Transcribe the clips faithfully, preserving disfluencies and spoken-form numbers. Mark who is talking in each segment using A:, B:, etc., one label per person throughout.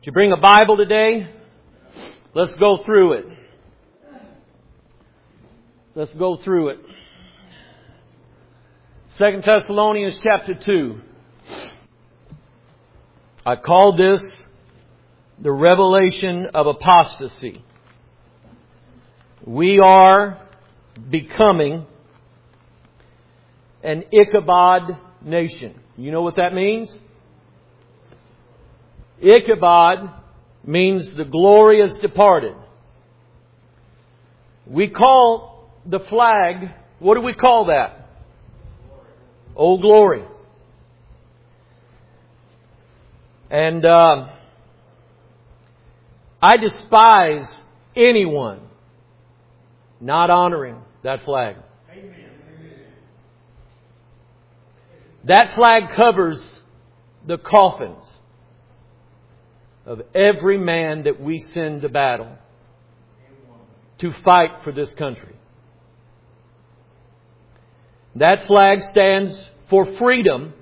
A: Did you bring a Bible today? Let's go through it. Let's go through it. Second Thessalonians chapter two. I called this the revelation of apostasy. We are becoming an Ichabod nation. You know what that means? Ichabod means the glory is departed. We call the flag, what do we call that? Old Glory. And uh, I despise anyone not honoring that flag. Amen. That flag covers the coffins of every man that we send to battle to fight for this country. That flag stands for freedom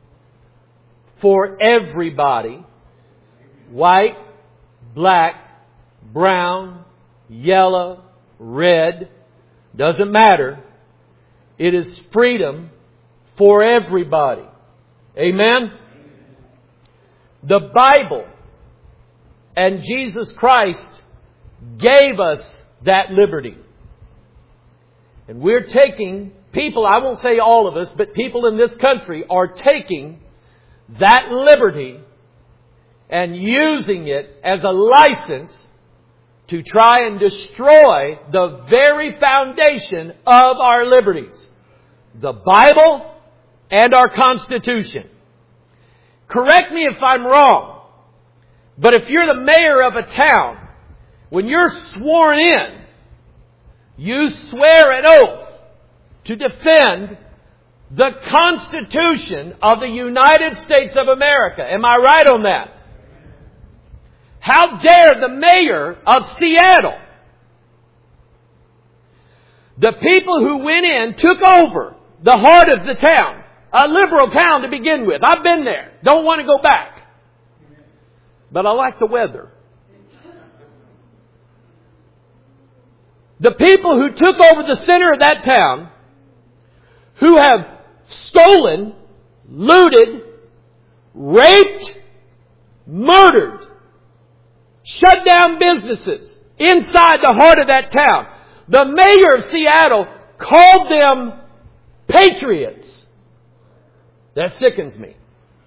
A: for everybody. White, black, brown, yellow, red. Doesn't matter. It is freedom for everybody. Amen? The Bible and Jesus Christ gave us that liberty. And we're taking, people, I won't say all of us, but people in this country are taking that liberty and using it as a license to try and destroy the very foundation of our liberties. The Bible and our Constitution. Correct me if I'm wrong. But if you're the mayor of a town, when you're sworn in, you swear an oath to defend the Constitution of the United States of America. Am I right on that? How dare the mayor of Seattle, the people who went in, took over the heart of the town, a liberal town to begin with. I've been there. Don't want to go back. But I like the weather. The people who took over the center of that town, who have stolen, looted, raped, murdered, shut down businesses inside the heart of that town. The mayor of Seattle called them patriots. That sickens me.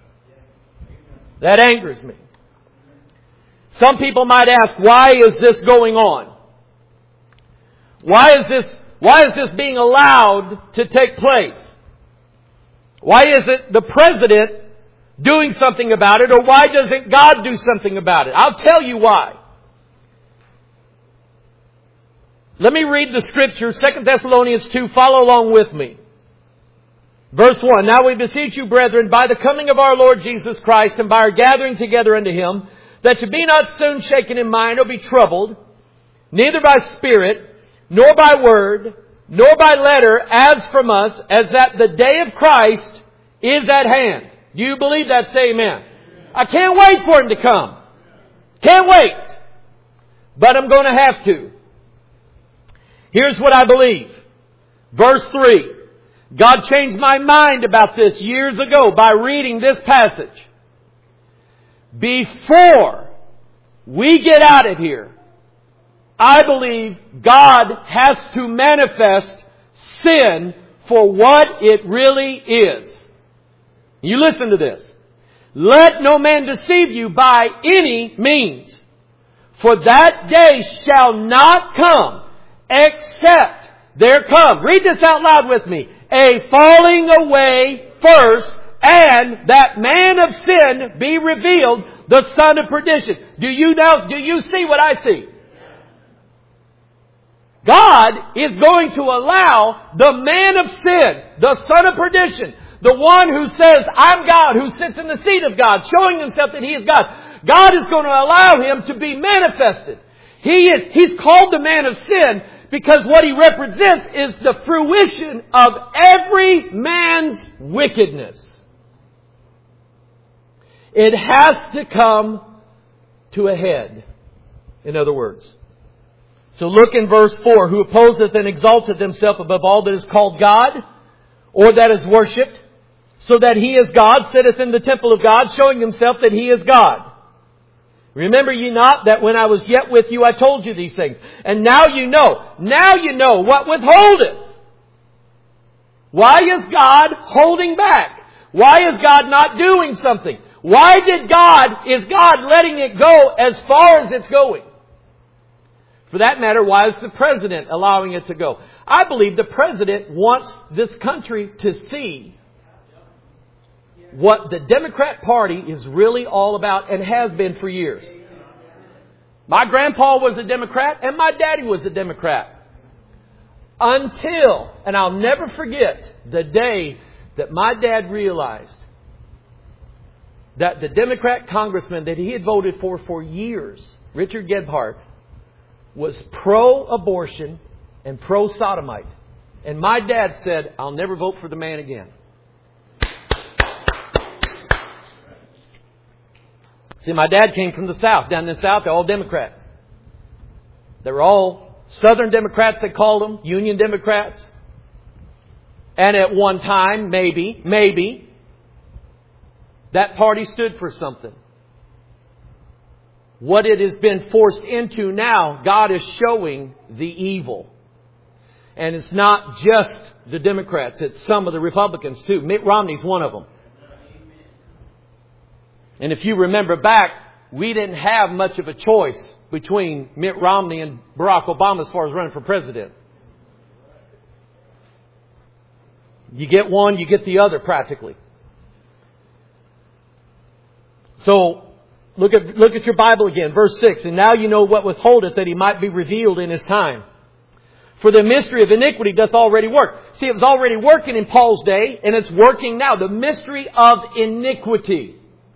A: That angers me. Some people might ask, why is this going on? Why is this, why is this being allowed to take place? Why isn't the president doing something about it, or why doesn't God do something about it? I'll tell you why. Let me read the scripture, Second Thessalonians two. Follow along with me. Verse one. Now we beseech you, brethren, by the coming of our Lord Jesus Christ and by our gathering together unto Him, that you be not soon shaken in mind or be troubled, neither by spirit, nor by word, nor by letter, as from us, as that the day of Christ is at hand. Do you believe that? Say amen. I can't wait for Him to come. Can't wait. But I'm going to have to. Here's what I believe. Verse three. God changed my mind about this years ago by reading this passage. Before we get out of here, I believe God has to manifest sin for what it really is. You listen to this. Let no man deceive you by any means, for that day shall not come except there come. Read this out loud with me. A falling away first, and that man of sin be revealed, the son of perdition. Do you now, do you see what I see? God is going to allow the man of sin, the son of perdition, the one who says, I'm God, who sits in the seat of God, showing himself that He is God. God is going to allow Him to be manifested. He is, He's called the man of sin because what He represents is the fruition of every man's wickedness. It has to come to a head. In other words. So look in verse four. Who opposeth and exalteth himself above all that is called God, or that is worshipped, so that he is God, sitteth in the temple of God, showing himself that he is God. Remember ye not that when I was yet with you, I told you these things. And now you know. Now you know what withholdeth. Why is God holding back? Why is God not doing something? Why did God, is God letting it go as far as it's going? For that matter, why is the President allowing it to go? I believe the President wants this country to see what the Democrat Party is really all about and has been for years. My grandpa was a Democrat and my daddy was a Democrat. Until, and I'll never forget, the day that my dad realized that the Democrat congressman that he had voted for for years, Richard Gebhardt, was pro-abortion and pro-sodomite. And my dad said, I'll never vote for the man again. See, my dad came from the South. Down in the South, they're all Democrats. They were all Southern Democrats, they called them, Union Democrats. And at one time, maybe, maybe, that party stood for something. What it has been forced into now, God is showing the evil. And it's not just the Democrats, it's some of the Republicans too. Mitt Romney's one of them. And if you remember back, we didn't have much of a choice between Mitt Romney and Barack Obama as far as running for president. You get one, you get the other practically. So, look at, look at your Bible again, verse six. And now you know what withholdeth, that he might be revealed in his time. For the mystery of iniquity doth already work. See, it was already working in Paul's day, and it's working now. The mystery of iniquity.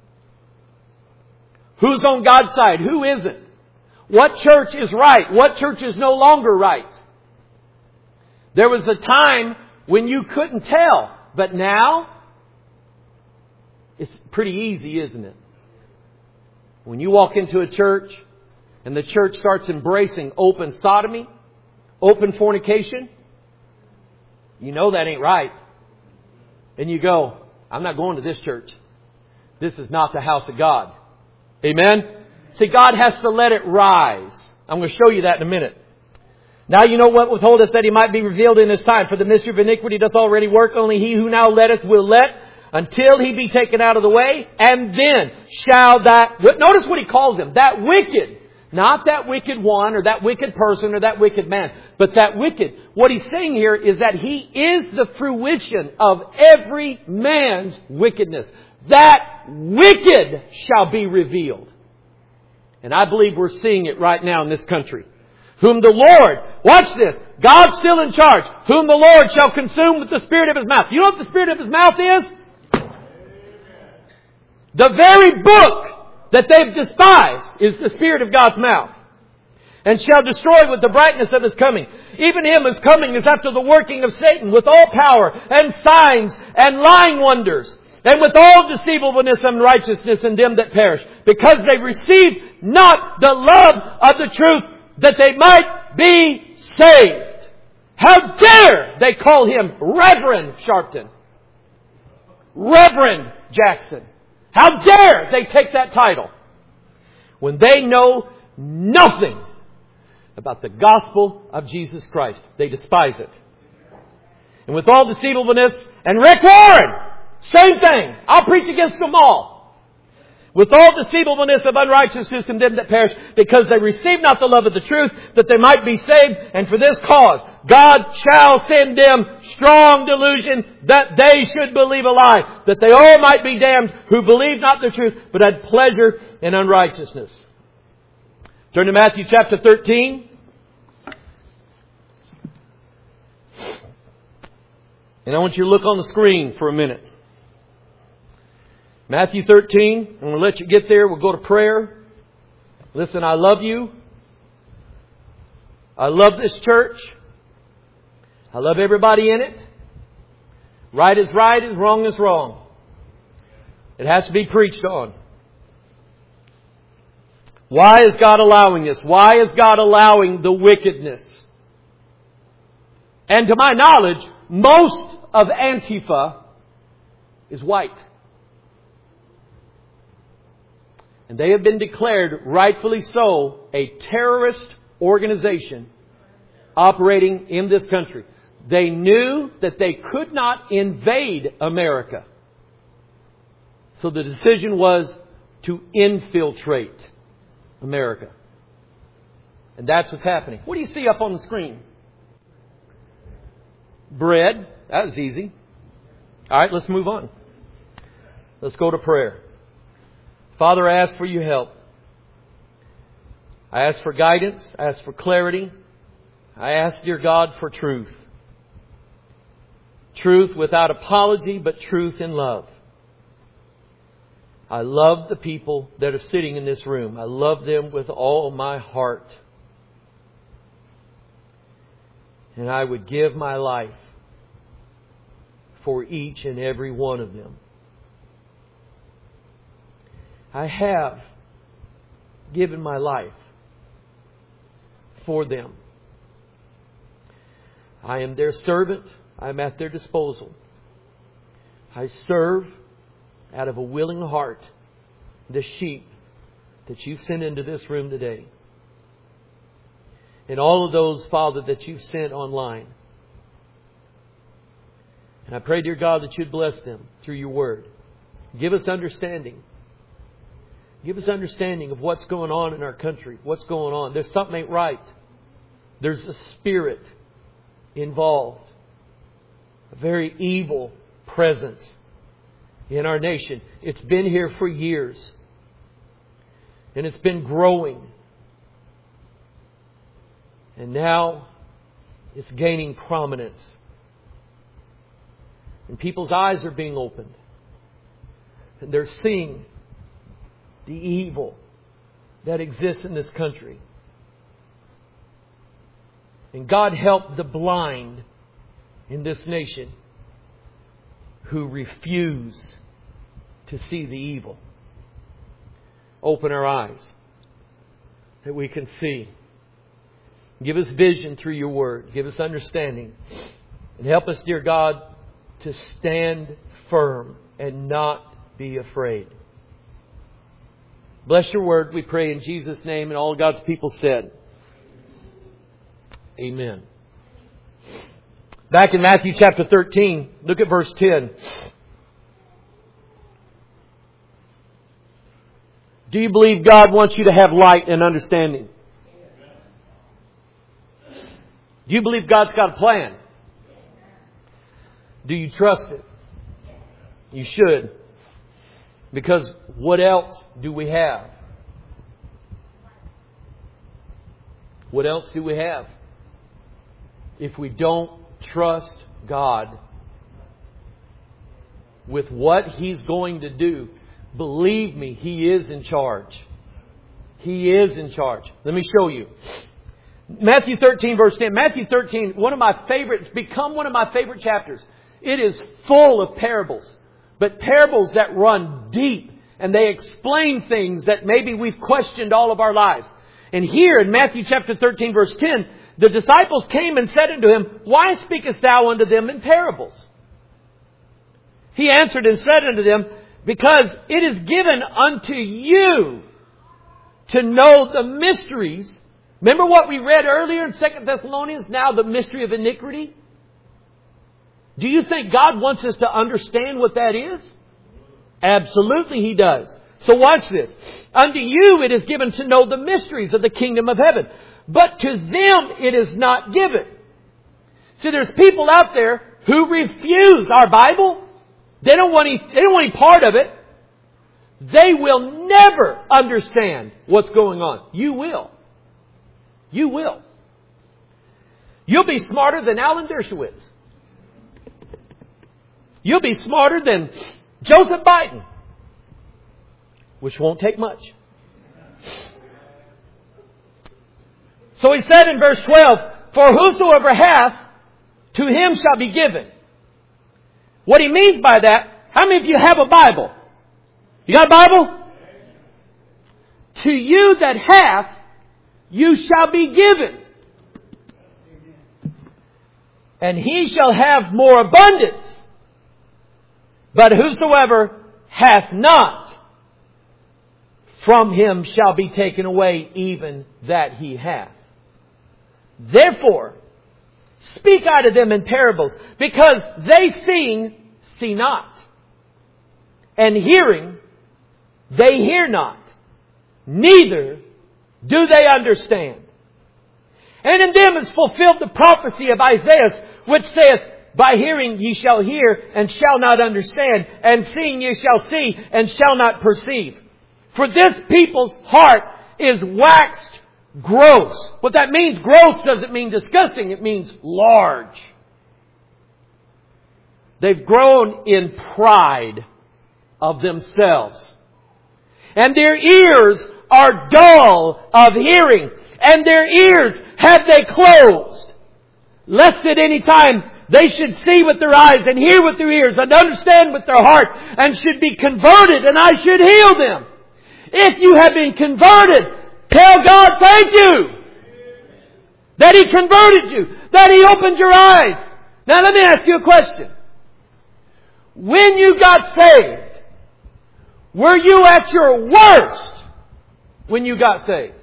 A: Who's on God's side? Who isn't? What church is right? What church is no longer right? There was a time when you couldn't tell. But now, it's pretty easy, isn't it? When you walk into a church and the church starts embracing open sodomy, open fornication, you know that ain't right. And you go, I'm not going to this church. This is not the house of God. Amen? See, God has to let it rise. I'm going to show you that in a minute. Now you know what withholdeth, that he might be revealed in his time. For the mystery of iniquity doth already work. Only he who now letteth will let until he be taken out of the way. And then shall that... Notice what he calls him. That wicked. Not that wicked one or that wicked person or that wicked man. But that wicked. What he's saying here is that he is the fruition of every man's wickedness. That wicked shall be revealed. And I believe we're seeing it right now in this country. Whom the Lord, watch this, God's still in charge. Whom the Lord shall consume with the spirit of his mouth. You know what the spirit of his mouth is? The very book that they've despised is the spirit of God's mouth. And shall destroy with the brightness of his coming. Even him whose coming is after the working of Satan with all power and signs and lying wonders. And with all deceivableness and unrighteousness in them that perish. Because they received not the love of the truth, that they might be saved. How dare they call him Reverend Sharpton? Reverend Jackson. How dare they take that title when they know nothing about the gospel of Jesus Christ. They despise it. And with all deceivableness, and Rick Warren, same thing. I'll preach against them all. With all deceivableness of unrighteousness in them that perish, because they receive not the love of the truth, that they might be saved. And for this cause, God shall send them strong delusion, that they should believe a lie, that they all might be damned who believe not the truth, but had pleasure in unrighteousness. Turn to Matthew chapter thirteen. And I want you to look on the screen for a minute. Matthew thirteen, and we'll let you get there. We'll go to prayer. Listen, I love you. I love this church. I love everybody in it. Right is right, and wrong is wrong. It has to be preached on. Why is God allowing this? Why is God allowing the wickedness? And to my knowledge, most of Antifa is white. And they have been declared, rightfully so, a terrorist organization operating in this country. They knew that they could not invade America. So the decision was to infiltrate America. And that's what's happening. What do you see up on the screen? Bread. That was easy. All right, let's move on. Let's go to prayer. Father, I ask for your help. I ask for guidance. I ask for clarity. I ask, dear God, for truth. Truth without apology, but truth in love. I love the people that are sitting in this room. I love them with all my heart. And I would give my life for each and every one of them. I have given my life for them. I am their servant. I am at their disposal. I serve out of a willing heart the sheep that you've sent into this room today. And all of those, Father, that you've sent online. And I pray, dear God, that you'd bless them through your word. Give us understanding. Give us understanding of what's going on in our country. What's going on. There's something ain't right. There's a spirit involved. A very evil presence in our nation. It's been here for years. And it's been growing. And now it's gaining prominence. And people's eyes are being opened. And they're seeing the evil that exists in this country. And God help the blind in this nation who refuse to see the evil. Open our eyes that we can see. Give us vision through your word. Give us understanding. And help us, dear God, to stand firm and not be afraid. Bless your word, we pray in Jesus' name. And all God's people said, amen. Back in Matthew chapter thirteen, look at verse ten. Do you believe God wants you to have light and understanding? Do you believe God's got a plan? Do you trust it? You should. Because what else do we have? What else do we have? If we don't trust God with what He's going to do, believe me, He is in charge. He is in charge. Let me show you. Matthew thirteen verse ten. Matthew thirteen, one of my favorites, become one of my favorite chapters. It is full of parables. But parables that run deep. And they explain things that maybe we've questioned all of our lives. And here in Matthew chapter thirteen verse ten, the disciples came and said unto Him, Why speakest thou unto them in parables? He answered and said unto them, Because it is given unto you to know the mysteries. Remember what we read earlier in Second Thessalonians? Now the mystery of iniquity. Do you think God wants us to understand what that is? Absolutely He does. So watch this. Unto you it is given to know the mysteries of the kingdom of heaven. But to them it is not given. See, there's people out there who refuse our Bible. They don't want any, they don't want any part of it. They will never understand what's going on. You will. You will. You'll be smarter than Alan Dershowitz. You'll be smarter than Joseph Biden, which won't take much. So he said in verse twelve, For whosoever hath, to him shall be given. What he means by that, how many of you have a Bible? You got a Bible? to you that hath, you shall be given. And he shall have more abundance. But whosoever hath not, from him shall be taken away even that he hath. Therefore, speak I to them in parables, because they seeing, see not. And hearing, they hear not. Neither do they understand. And in them is fulfilled the prophecy of Isaiah, which saith, by hearing ye shall hear and shall not understand, and seeing ye shall see and shall not perceive. For this people's heart is waxed gross. What that means, gross doesn't mean disgusting, it means large. They've grown in pride of themselves. And their ears are dull of hearing, and their ears have they closed, lest at any time they should see with their eyes and hear with their ears and understand with their heart and should be converted, and I should heal them. If you have been converted, tell God thank you that He converted you, that He opened your eyes. Now let me ask you a question. When you got saved, were you at your worst when you got saved?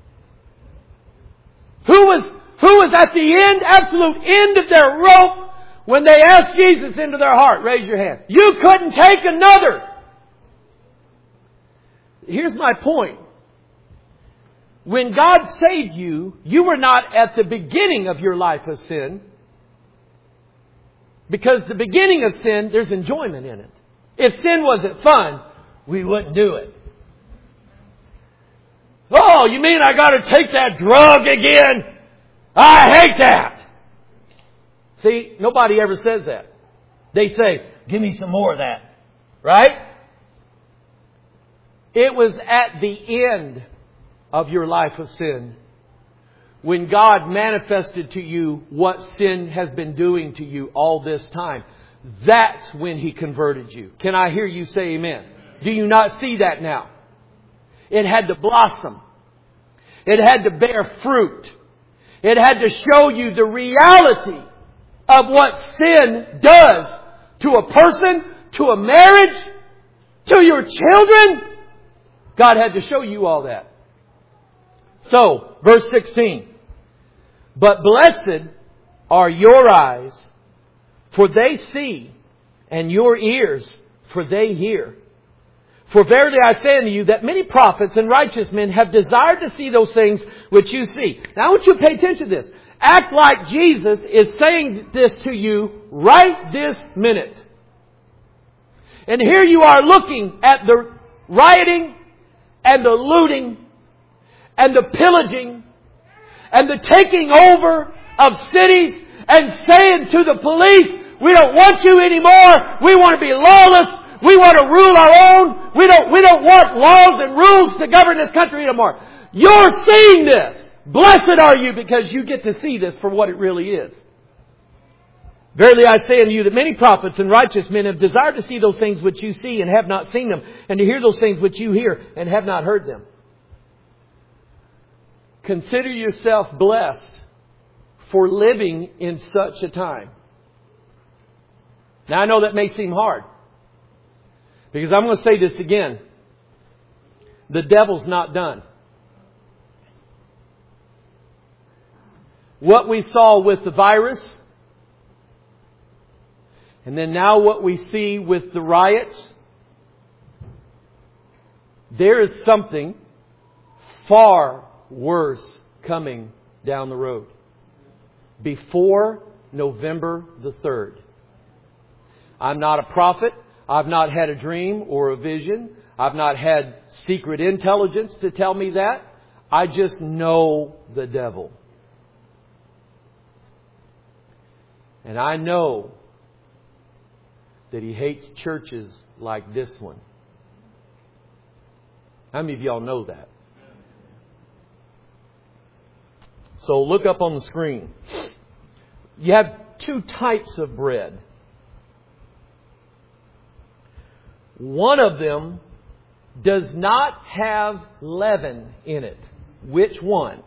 A: Who was, who was at the end, absolute end of their rope when they asked Jesus into their heart? Raise your hand. You couldn't take another. Here's my point. When God saved you, you were not at the beginning of your life of sin. Because the beginning of sin, there's enjoyment in it. If sin wasn't fun, we wouldn't do it. Oh, you mean I got to take that drug again? I hate that. See, nobody ever says that. They say, give me some more of that. Right? It was at the end of your life of sin when God manifested to you what sin has been doing to you all this time. That's when He converted you. Can I hear you say amen? Do you not see that now? It had to blossom. It had to bear fruit. It had to show you the reality of what sin does to a person, to a marriage, to your children. God had to show you all that. So, verse sixteen. But blessed are your eyes, for they see, and your ears, for they hear. For verily I say unto you that many prophets and righteous men have desired to see those things which you see. Now I want you to pay attention to this. Act like Jesus is saying this to you right this minute. And here you are looking at the rioting and the looting and the pillaging and the taking over of cities and saying to the police, we don't want you anymore. We want to be lawless. We want to rule our own. We don't, we don't want laws and rules to govern this country anymore. You're seeing this. Blessed are you because you get to see this for what it really is. Verily I say unto you that many prophets and righteous men have desired to see those things which you see and have not seen them, and to hear those things which you hear and have not heard them. Consider yourself blessed for living in such a time. Now I know that may seem hard, because I'm going to say this again. The devil's not done. What we saw with the virus, and then now what we see with the riots, there is something far worse coming down the road. Before November the third. I'm not a prophet. I've not had a dream or a vision. I've not had secret intelligence to tell me that. I just know the devil. And I know that he hates churches like this one. How many of y'all know that? So look up on the screen. You have two types of bread. One of them does not have leaven in it. Which one?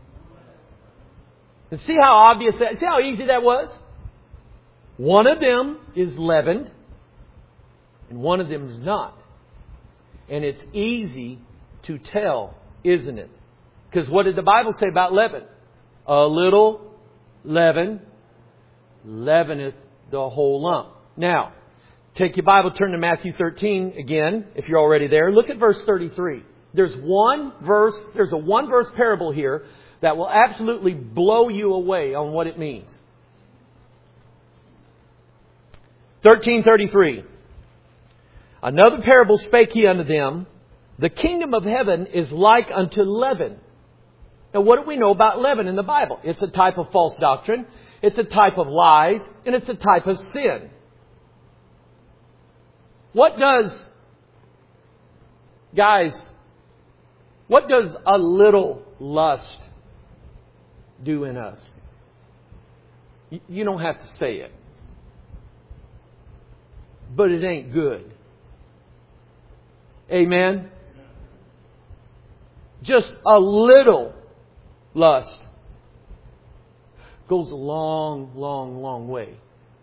A: And see how obvious that, see how easy that was? One of them is leavened and one of them is not. And it's easy to tell, isn't it? Because what did the Bible say about leaven? A little leaven leaveneth the whole lump. Now, take your Bible, turn to Matthew thirteen again, if you're already there. Look at verse thirty-three. There's one verse, there's a one verse parable here that will absolutely blow you away on what it means. thirteen thirty-three. Another parable spake he unto them, the kingdom of heaven is like unto leaven. Now what do we know about leaven in the Bible? It's a type of false doctrine, it's a type of lies, and it's a type of sin. What does, guys, what does a little lust do in us? You don't have to say it. But it ain't good. Amen? Just a little lust goes a long, long, long way.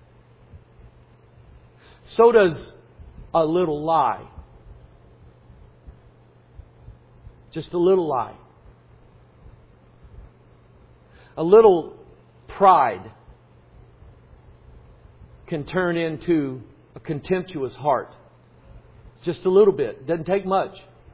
A: So does a little lie. Just a little lie. A little pride can turn into a contemptuous heart. Just a little bit. Doesn't take much.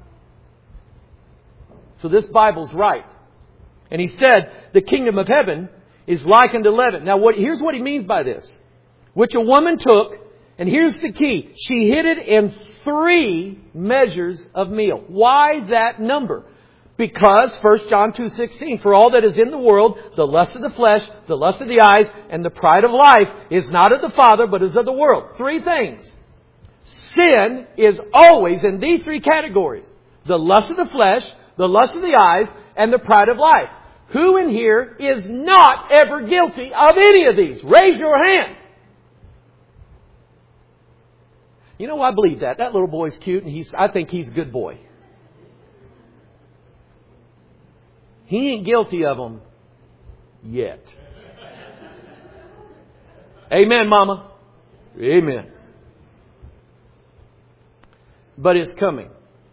A: So this Bible's right. And he said, the kingdom of heaven is like unto leaven. Now what, here's what he means by this. Which a woman took, and here's the key. She hid it in three measures of meal. Why that number? Because First John two sixteen, for all that is in the world, the lust of the flesh, the lust of the eyes, and the pride of life is not of the Father, but is of the world. Three things. Sin is always in these three categories. The lust of the flesh, the lust of the eyes, and the pride of life. Who in here is not ever guilty of any of these? Raise your hand. You know, I believe that. That little boy's cute, and he's, I think he's a good boy. He ain't guilty of them yet. Amen, Mama. Amen. But it's coming.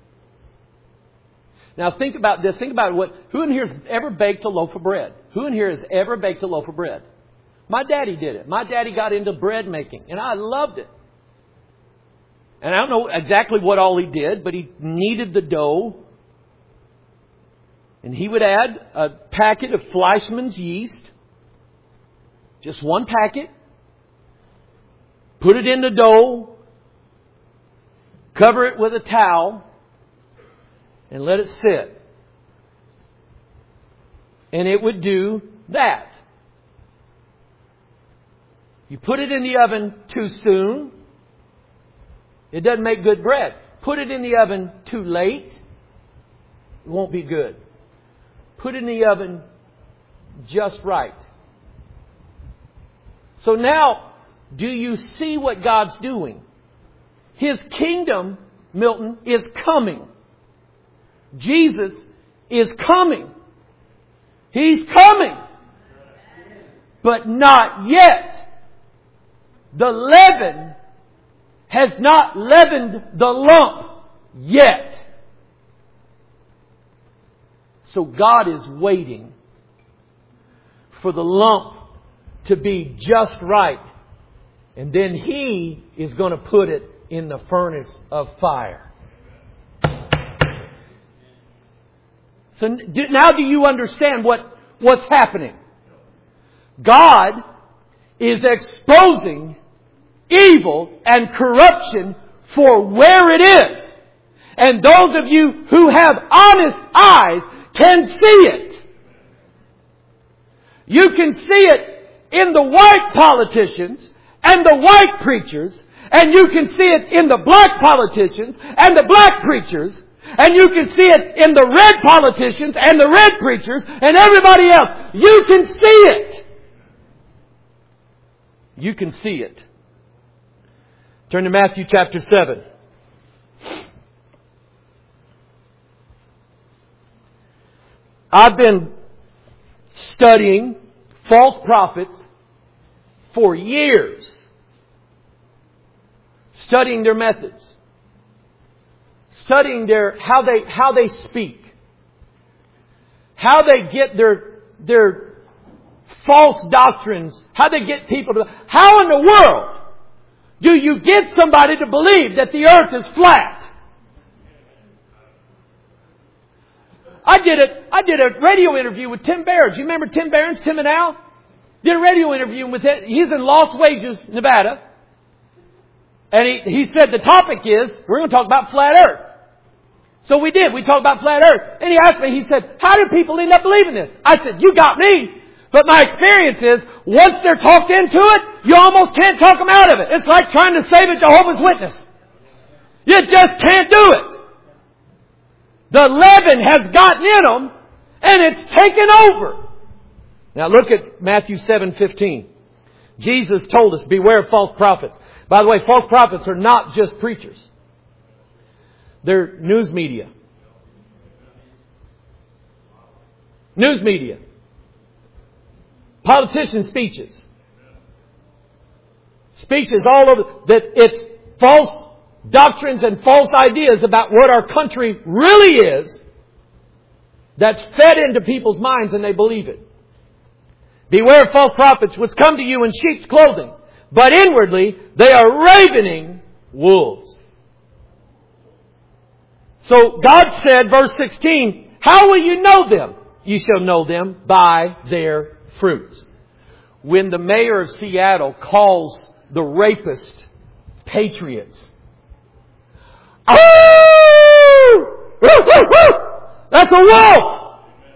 A: Now think about this. Think about what. Who in here has ever baked a loaf of bread? Who in here has ever baked a loaf of bread? My daddy did it. My daddy got into bread making, and I loved it. And I don't know exactly what all he did, but he kneaded the dough. And he would add a packet of Fleischmann's yeast. Just one packet. Put it in the dough. Cover it with a towel. And let it sit. And it would do that. You put it in the oven too soon, it doesn't make good bread. Put it in the oven too late, it won't be good. Put it in the oven just right. So now, do you see what God's doing? His kingdom, Milton, is coming. Jesus is coming. He's coming. But not yet. The leaven has not leavened the lump yet. So God is waiting for the lump to be just right. And then He is going to put it in the furnace of fire. So now do you understand what, what's happening? God is exposing evil and corruption for where it is. And those of you who have honest eyes can see it. You can see it in the white politicians and the white preachers. And you can see it in the black politicians and the black preachers. And you can see it in the red politicians and the red preachers and everybody else. You can see it. You can see it. Turn to Matthew chapter seven. I've been studying false prophets for years. Studying their methods. Studying their how they how they speak. How they get their their false doctrines. How they get people to... How in the world do you get somebody to believe that the earth is flat? I did a, I did a radio interview with Tim Barron. Do you remember Tim Barron's, Tim and Al? Did a radio interview with him. He's in Las Vegas, Nevada. And he, he said the topic is, we're going to talk about flat earth. So we did. We talked about flat earth. And he asked me, he said, how do people end up believing this? I said, you got me. But my experience is, once they're talked into it, you almost can't talk them out of it. It's like trying to save a Jehovah's Witness. You just can't do it. The leaven has gotten in them, and it's taken over. Now look at Matthew seven fifteen. Jesus told us, beware of false prophets. By the way, false prophets are not just preachers. They're news media. News media. Politician speeches. Speeches all over. That it's false doctrines and false ideas about what our country really is. That's fed into people's minds and they believe it. Beware of false prophets which come to you in sheep's clothing, but inwardly they are ravening wolves. So God said, verse sixteen, how will you know them? You shall know them by their fruits. When the mayor of Seattle calls the rapist patriots, oh! That's a wolf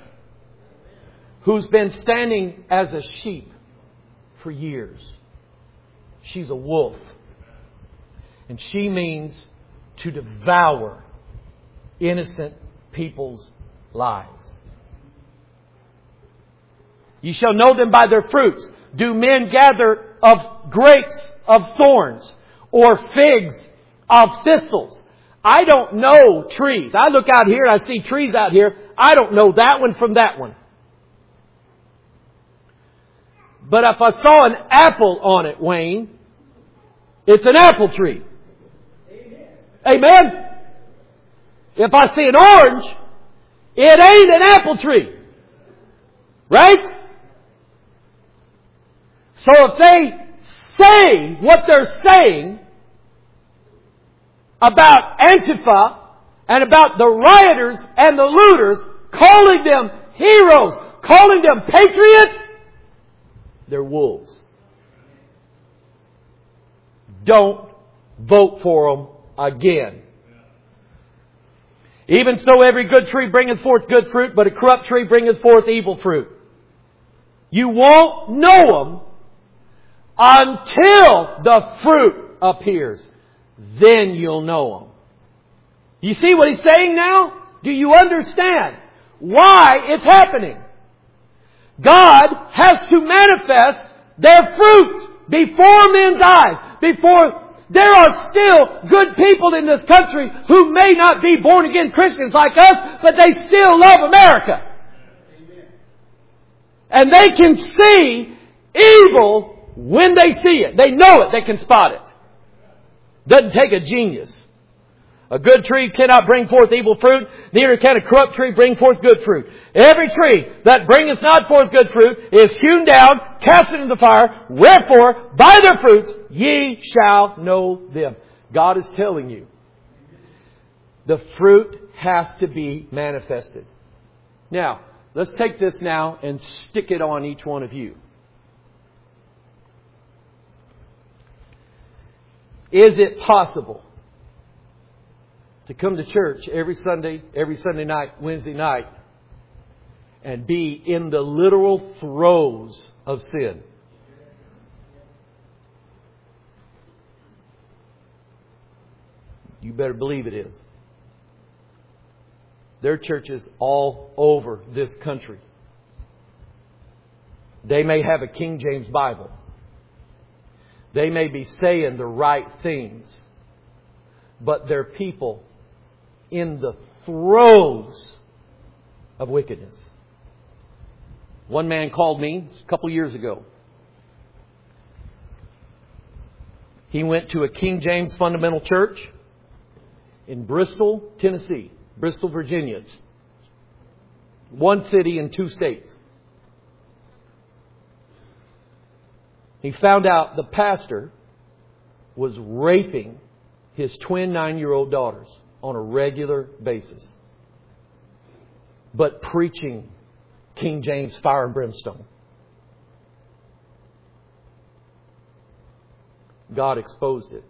A: who's been standing as a sheep for years. She's a wolf. And she means to devour innocent people's lives. You shall know them by their fruits. Do men gather of grapes of thorns or figs of thistles? I don't know trees. I look out here, I see trees out here. I don't know that one from that one. But if I saw an apple on it, Wayne, it's an apple tree. Amen. Amen. If I see an orange, it ain't an apple tree. Right? So if they say what they're saying about Antifa and about the rioters and the looters, calling them heroes, calling them patriots, they're wolves. Don't vote for them again. Even so, every good tree bringeth forth good fruit, but a corrupt tree bringeth forth evil fruit. You won't know them until the fruit appears. Then you'll know them. You see what he's saying now? Do you understand why it's happening? God has to manifest their fruit before men's eyes. Before there are still good people in this country who may not be born again Christians like us, but they still love America. Amen. And they can see evil when they see it. They know it. They can spot it. Doesn't take a genius. A good tree cannot bring forth evil fruit, neither can a corrupt tree bring forth good fruit. Every tree that bringeth not forth good fruit is hewn down, cast into the fire. Wherefore, by their fruits ye shall know them. God is telling you, the fruit has to be manifested. Now, let's take this now and stick it on each one of you. Is it possible to come to church every Sunday, every Sunday night, Wednesday night, and be in the literal throes of sin? You better believe it is. There are churches all over this country. They may have a King James Bible. They may be saying the right things. But they're people in the throes of wickedness. One man called me a couple years ago. He went to a King James Fundamental Church in Bristol, Tennessee. Bristol, Virginia. It's one city in two states. He found out the pastor was raping his twin nine-year-old daughters on a regular basis, but preaching King James fire and brimstone. God exposed it.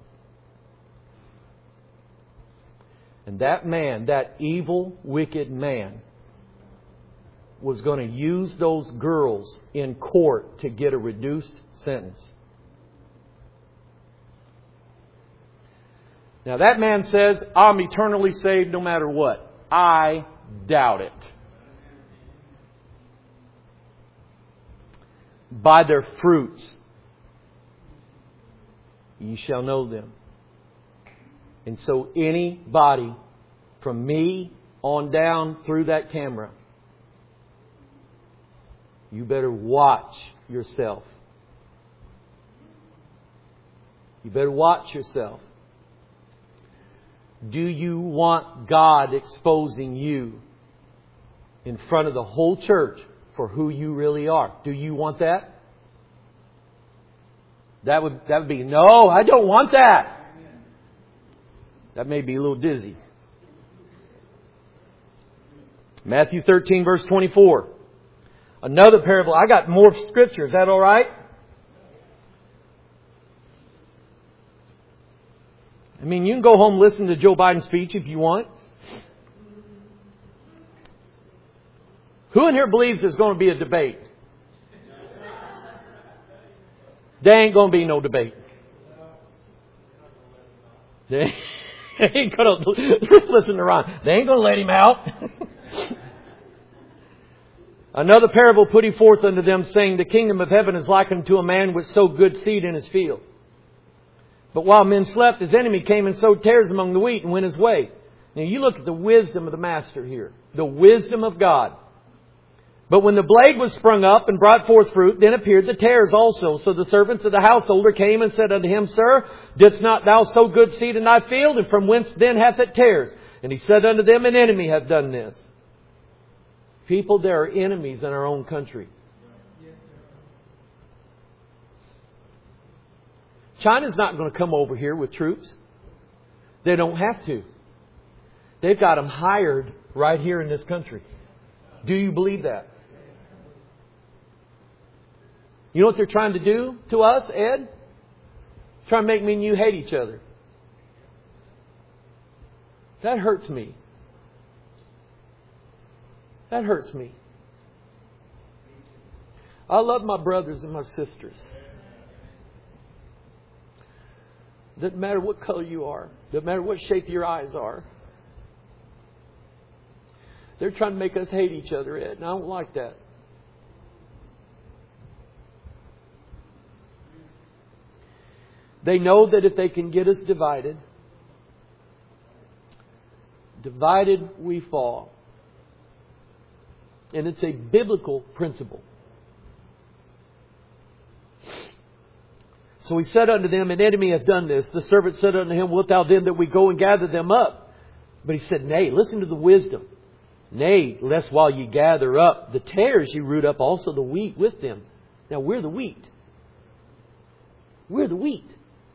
A: And that man, that evil, wicked man, was going to use those girls in court to get a reduced sentence. Now that man says, I'm eternally saved no matter what. I doubt it. By their fruits ye shall know them. And so anybody from me on down through that camera, you better watch yourself. You better watch yourself. Do you want God exposing you in front of the whole church for who you really are? Do you want that? That would that would be, no, I don't want that. That may be a little dizzy. Matthew thirteen, verse twenty-four. Another parable. I got more scripture. Is that all right? I mean, you can go home and listen to Joe Biden's speech if you want. Who in here believes there's going to be a debate? There ain't going to be no debate. They ain't going to listen to Ron. They ain't going to let him out. Another parable put he forth unto them, saying, the kingdom of heaven is likened to a man which sowed good seed in his field. But while men slept, his enemy came and sowed tares among the wheat and went his way. Now you look at the wisdom of the master here. The wisdom of God. But when the blade was sprung up and brought forth fruit, then appeared the tares also. So the servants of the householder came and said unto him, Sir, didst not thou sow good seed in thy field? And from whence then hath it tares? And he said unto them, An enemy hath done this. People, there are enemies in our own country. China's not going to come over here with troops. They don't have to. They've got them hired right here in this country. Do you believe that? You know what they're trying to do to us, Ed? Trying to make me and you hate each other. That hurts me. That hurts me. I love my brothers and my sisters. Doesn't matter what color you are. Doesn't matter what shape your eyes are. They're trying to make us hate each other, Ed, and I don't like that. They know that if they can get us divided, divided we fall. And it's a biblical principle. So he said unto them, An enemy hath done this. The servant said unto him, Wilt thou then that we go and gather them up? But he said, Nay, listen to the wisdom. Nay, lest while ye gather up the tares, ye root up also the wheat with them. Now we're the wheat. We're the wheat.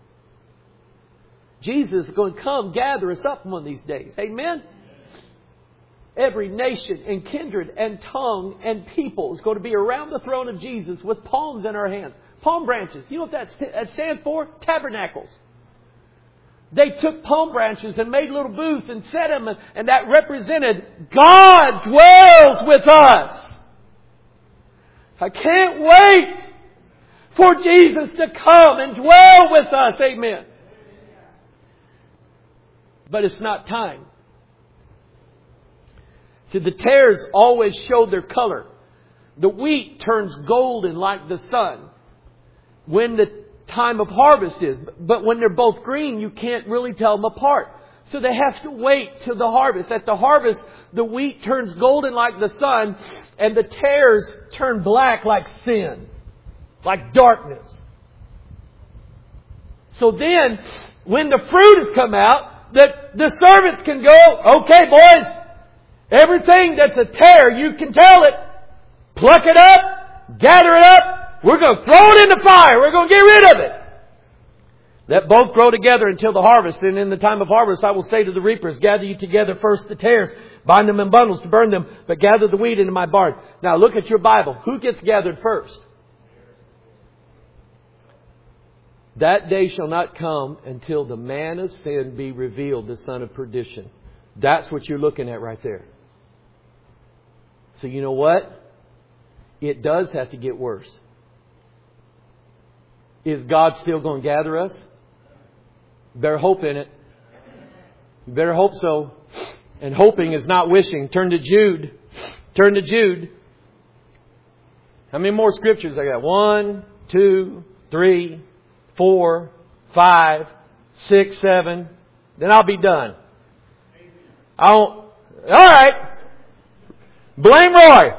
A: Jesus is going to come gather us up one of these days. Amen? Every nation and kindred and tongue and people is going to be around the throne of Jesus with palms in our hands. Palm branches. You know what that stands for? Tabernacles. They took palm branches and made little booths and set them, and that represented God dwells with us. I can't wait for Jesus to come and dwell with us. Amen. But it's not time. See, the tares always show their color. The wheat turns golden like the sun when the time of harvest is. But when they're both green, you can't really tell them apart. So they have to wait till the harvest. At the harvest, the wheat turns golden like the sun, and the tares turn black like sin, like darkness. So then, when the fruit has come out, the, the servants can go, okay boys, everything that's a tare, you can tell it. Pluck it up, gather it up, we're going to throw it in the fire, we're going to get rid of it. Let both grow together until the harvest. And in the time of harvest, I will say to the reapers, gather you together first the tares, bind them in bundles to burn them, but gather the wheat into my barn. Now look at your Bible. Who gets gathered first? That day shall not come until the man of sin be revealed, the son of perdition. That's what you're looking at right there. So you know what? It does have to get worse. Is God still going to gather us? You better hope in it. You better hope so. And hoping is not wishing. Turn to Jude. Turn to Jude. How many more scriptures I got? One, two, three, four, five, six, seven. Then I'll be done. I won't. All right. Blame Roy.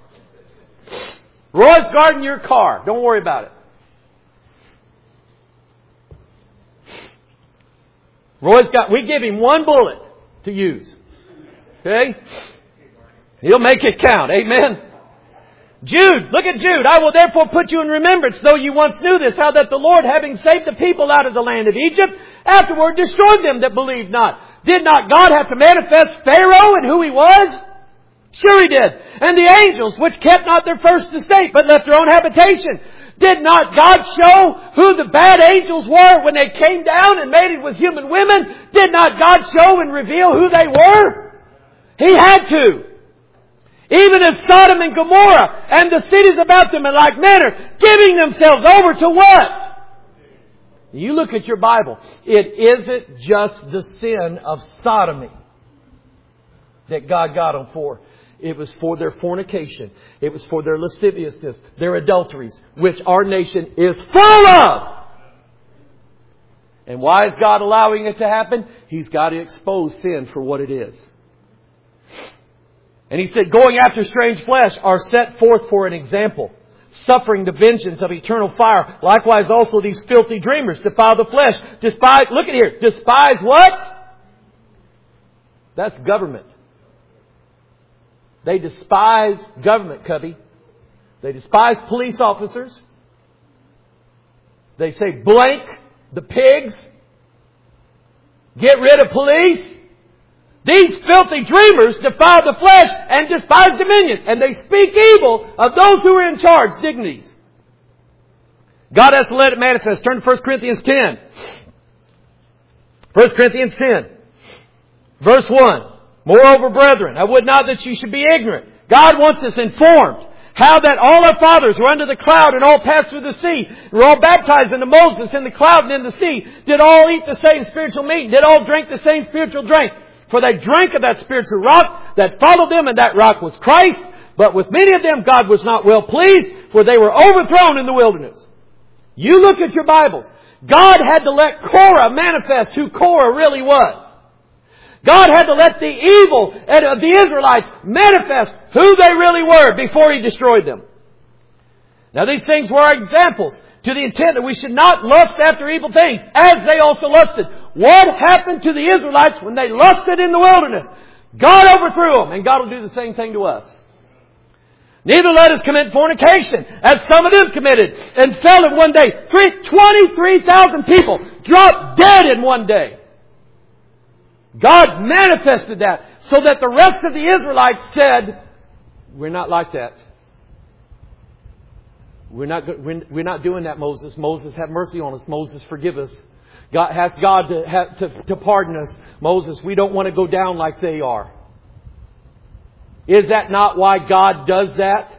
A: Roy's guarding your car. Don't worry about it. Roy's got, we give him one bullet to use. Okay? He'll make it count. Amen? Jude, look at Jude. I will therefore put you in remembrance, though you once knew this, how that the Lord, having saved the people out of the land of Egypt, afterward destroyed them that believed not. Did not God have to manifest Pharaoh and who he was? Sure he did. And the angels, which kept not their first estate, but left their own habitation. Did not God show who the bad angels were when they came down and mated with human women? Did not God show and reveal who they were? He had to. Even as Sodom and Gomorrah and the cities about them in like manner, giving themselves over to what? You look at your Bible. It isn't just the sin of sodomy that God got them for. It was for their fornication. It was for their lasciviousness, their adulteries, which our nation is full of. And why is God allowing it to happen? He's got to expose sin for what it is. And He said, going after strange flesh are set forth for an example, suffering the vengeance of eternal fire. Likewise also these filthy dreamers defile the flesh. Despise, look at here, despise what? That's government. They despise government, Cubby. They despise police officers. They say blank the pigs. Get rid of police. These filthy dreamers defile the flesh and despise dominion. And they speak evil of those who are in charge, dignities. God has to let it manifest. Turn to First Corinthians ten. First Corinthians ten. Verse one. Moreover, brethren, I would not that you should be ignorant. God wants us informed. How that all our fathers were under the cloud and all passed through the sea. Were all baptized into Moses in the cloud and in the sea. Did all eat the same spiritual meat. Did all drink the same spiritual drink. For they drank of that spiritual rock that followed them, and that rock was Christ. But with many of them God was not well pleased, for they were overthrown in the wilderness. You look at your Bibles. God had to let Korah manifest who Korah really was. God had to let the evil of the Israelites manifest who they really were before He destroyed them. Now these things were examples to the intent that we should not lust after evil things, as they also lusted. What happened to the Israelites when they lusted in the wilderness? God overthrew them, and God will do the same thing to us. Neither let us commit fornication, as some of them committed, and fell in one day. twenty-three thousand people dropped dead in one day. God manifested that so that the rest of the Israelites said, we're not like that. We're not, we're not doing that, Moses. Moses, have mercy on us. Moses, forgive us. God, ask God to, have, to, to pardon us. Moses, we don't want to go down like they are. Is that not why God does that?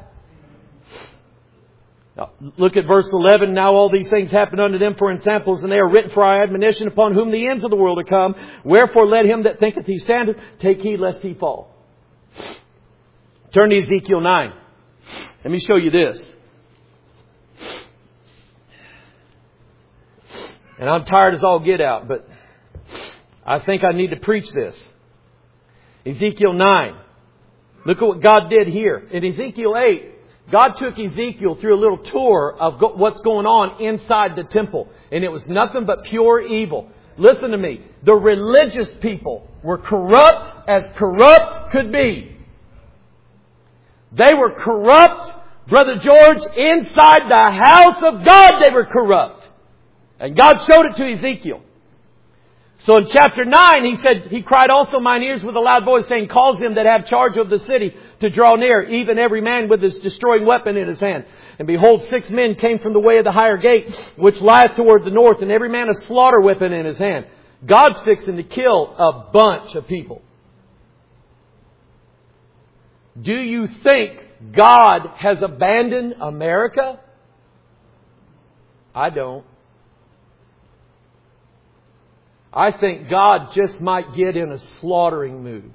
A: Now, look at verse eleven. Now all these things happen unto them for examples, and they are written for our admonition, upon whom the ends of the world are come. Wherefore let him that thinketh he standeth take heed lest he fall. Turn to Ezekiel nine. Let me show you this. And I'm tired as all get out, but I think I need to preach this. Ezekiel nine. Look at what God did here. In Ezekiel eight, God took Ezekiel through a little tour of go- what's going on inside the temple. And it was nothing but pure evil. Listen to me. The religious people were corrupt as corrupt could be. They were corrupt, Brother George, inside the house of God they were corrupt. And God showed it to Ezekiel. So in chapter nine, he said, He cried also mine ears with a loud voice, saying, cause them that have charge of the city to draw near, even every man with his destroying weapon in his hand. And behold, six men came from the way of the higher gate, which lieth toward the north, and every man a slaughter weapon in his hand. God's fixing to kill a bunch of people. Do you think God has abandoned America? I don't. I think God just might get in a slaughtering mood.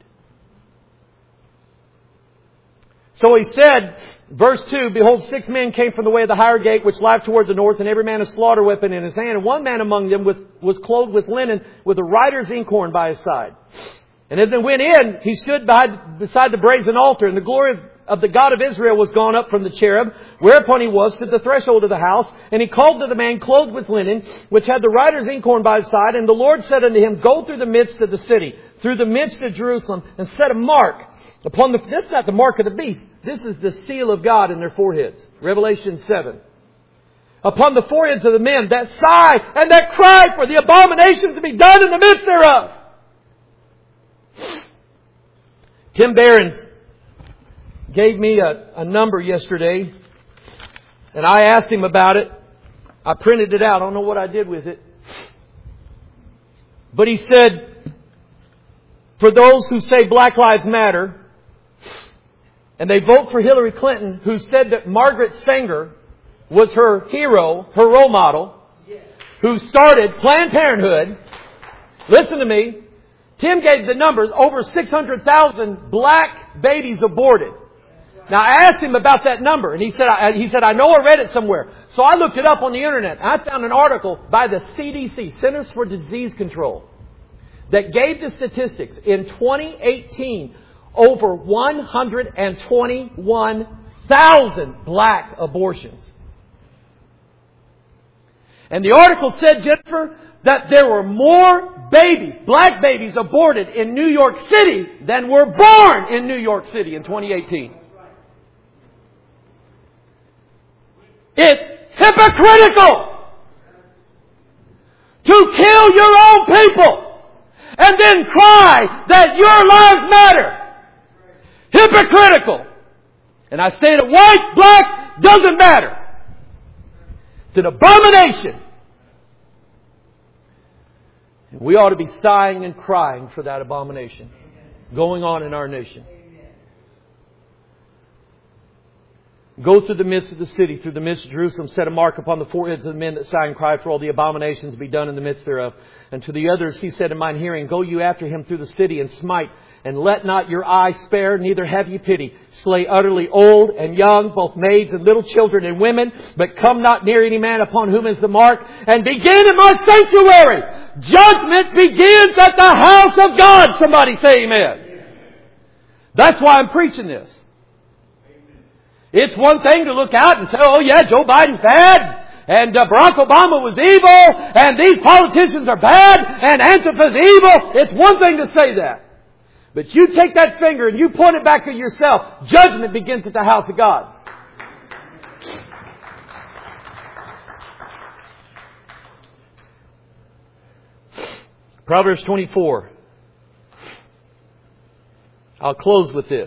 A: So he said, verse two, behold, six men came from the way of the higher gate, which lieth toward the north, and every man a slaughter weapon in his hand. And one man among them with, was clothed with linen, with a writer's inkhorn by his side. And as they went in, he stood by, beside the brazen altar, and the glory of, of the God of Israel was gone up from the cherub, whereupon he was to the threshold of the house. And he called to the man clothed with linen, which had the writer's inkhorn by his side. And the Lord said unto him, go through the midst of the city, through the midst of Jerusalem, and set a mark upon the... This is not the mark of the beast. This is the seal of God in their foreheads. Revelation seven. Upon the foreheads of the men that sigh and that cry for the abominations to be done in the midst thereof. Tim Behrens gave me a, a number yesterday, and I asked him about it. I printed it out. I don't know what I did with it. But he said, for those who say Black Lives Matter, and they vote for Hillary Clinton, who said that Margaret Sanger was her hero, her role model, who started Planned Parenthood. Listen to me. Tim gave the numbers, over six hundred thousand black babies aborted. Now I asked him about that number, and he said, I, he said, I know I read it somewhere. So I looked it up on the internet. I found an article by the C D C, Centers for Disease Control, that gave the statistics. In twenty eighteen, over one hundred twenty-one thousand black abortions. And the article said, Jennifer, that there were more babies, black babies, aborted in New York City than were born in New York City in twenty eighteen. It's hypocritical to kill your own people and then cry that your lives matter. Hypocritical. And I say that white, black, doesn't matter. It's an abomination. And we ought to be sighing and crying for that abomination going on in our nation. Go through the midst of the city, through the midst of Jerusalem, set a mark upon the foreheads of the men that sigh and cry for all the abominations to be done in the midst thereof. And to the others he said in mine hearing, go you after him through the city and smite, and let not your eye spare, neither have ye pity. Slay utterly old and young, both maids and little children and women, but come not near any man upon whom is the mark, and begin in my sanctuary. Judgment begins at the house of God. Somebody say amen. That's why I'm preaching this. It's one thing to look out and say, oh yeah, Joe Biden's bad, and uh, Barack Obama was evil, and these politicians are bad, and Antifa's evil. It's one thing to say that. But you take that finger and you point it back at yourself. Judgment begins at the house of God. Proverbs twenty-four. I'll close with this.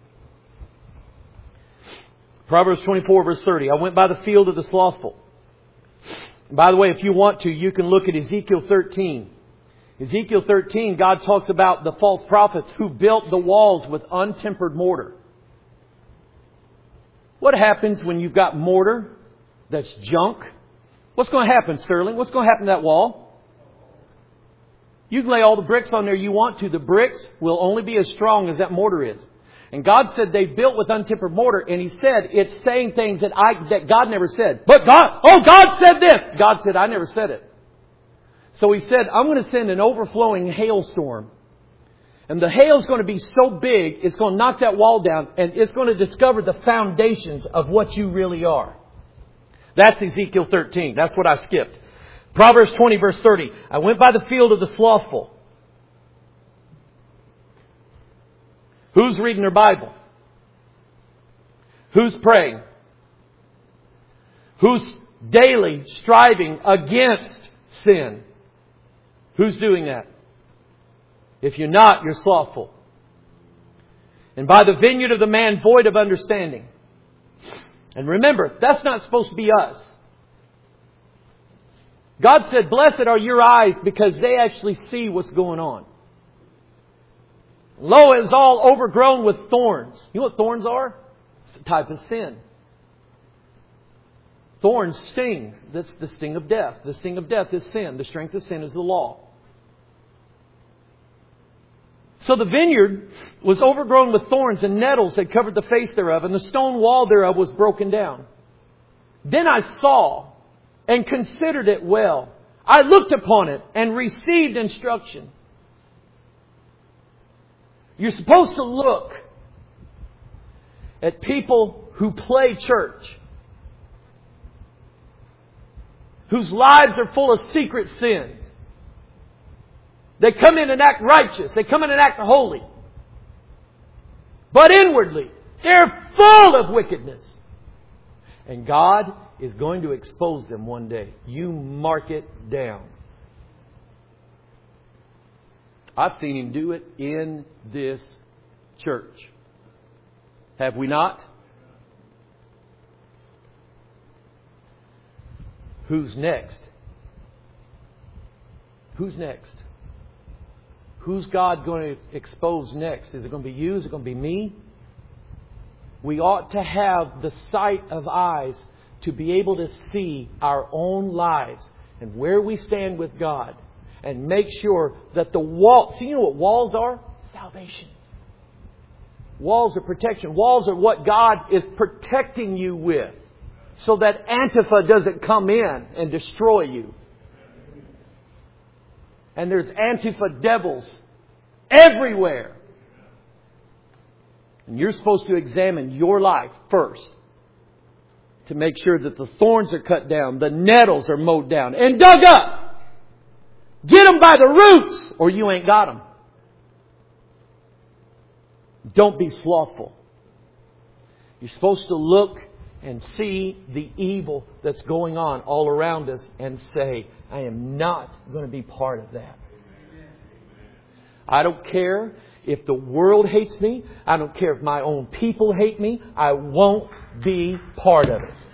A: Proverbs twenty-four verse thirty. I went by the field of the slothful. And by the way, if you want to, you can look at Ezekiel thirteen. Ezekiel thirteen, God talks about the false prophets who built the walls with untempered mortar. What happens when you've got mortar that's junk? What's going to happen, Sterling? What's going to happen to that wall? You can lay all the bricks on there you want to. The bricks will only be as strong as that mortar is. And God said they built with untempered mortar, and He said it's saying things that I that God never said. But God, oh, God said this. God said, I never said it. So He said, I'm going to send an overflowing hailstorm. And the hail's going to be so big, it's going to knock that wall down, and it's going to discover the foundations of what you really are. That's Ezekiel thirteen. That's what I skipped. Proverbs twenty, verse thirty. I went by the field of the slothful. Who's reading their Bible? Who's praying? Who's daily striving against sin? Who's doing that? If you're not, you're slothful. And by the vineyard of the man void of understanding. And remember, that's not supposed to be us. God said, blessed are your eyes because they actually see what's going on. Lo, it is all overgrown with thorns. You know what thorns are? It's a type of sin. Thorns stings. That's the sting of death. The sting of death is sin. The strength of sin is the law. So the vineyard was overgrown with thorns, and nettles had covered the face thereof, and the stone wall thereof was broken down. Then I saw and considered it well. I looked upon it and received instruction. You're supposed to look at people who play church, whose lives are full of secret sins. They come in and act righteous. They come in and act holy. But inwardly, they're full of wickedness. And God is going to expose them one day. You mark it down. I've seen Him do it in this church. Have we not? Who's next? Who's next? Who's God going to expose next? Is it going to be you? Is it going to be me? We ought to have the sight of eyes to be able to see our own lives and where we stand with God. And make sure that the wall... See, you know what walls are? Salvation. Walls are protection. Walls are what God is protecting you with. So that Antifa doesn't come in and destroy you. And there's Antifa devils everywhere. And you're supposed to examine your life first. To make sure that the thorns are cut down. The nettles are mowed down. And dug up. Get them by the roots, or you ain't got them. Don't be slothful. You're supposed to look and see the evil that's going on all around us and say, I am not going to be part of that. I don't care if the world hates me. I don't care if my own people hate me. I won't be part of it.